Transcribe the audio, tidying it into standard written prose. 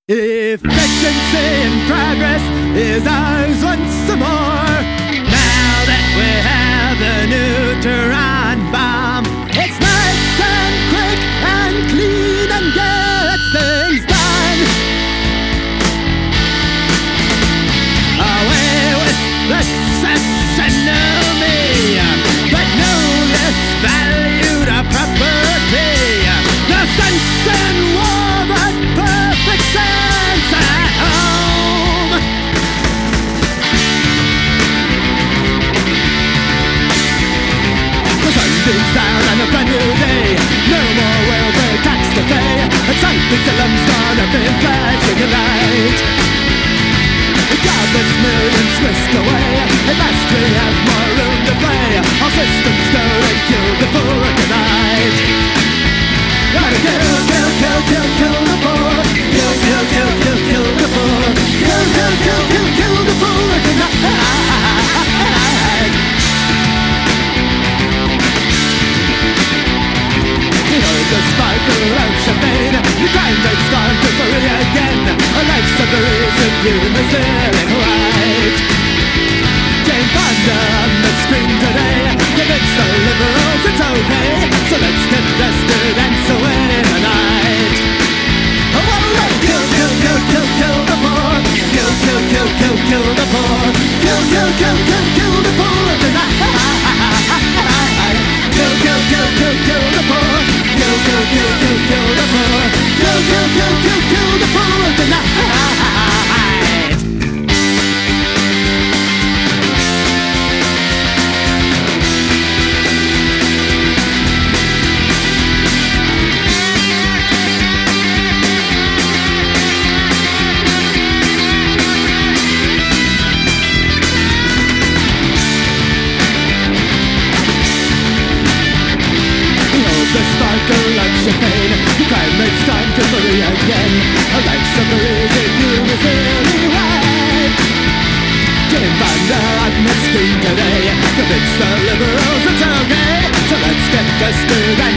Efficiency and progress is ours once more. Now that we have the neutron bomb, it's nice and quick and clean and gets things done. Away with the sesame, but no less valued a property. The sense in war, but perfect sense at home. The sun beams down on a brand new day. No more welfare tax to pay. A Chinese alum's gonna be flashing a light. Godless millions whisked away. At last we have more room to play. Our systems go and kill the poor tonight. Gotta kill, kill, kill, kill, kill the poor. Kill, kill, kill, kill, kill the poor. Kill, kill, kill, kill, kill the poor tonight. You know the sparkle of champagne. The crime rate's gone to free again. A life's a reason you must live in right. Jane Fonda on the screen today. Convince the liberals it's okay. So let's get dusted and so away tonight. Oh, kill, kill, kill, kill, kill the poor. Kill, kill, kill, kill, kill the poor. Kill, kill, kill, kill, kill the poor tonight. Kill, kill, kill, kill, kill the poor. Kill, kill, kill, kill, kill the poor. Kill, kill, kill, kill, kill the poor tonight. The sparkle of champagne. The crime rate's time to free again. A life's a breeze if you is really right. Jane Fonda on the screen today. Convince the liberals it's okay. So let's get dusted and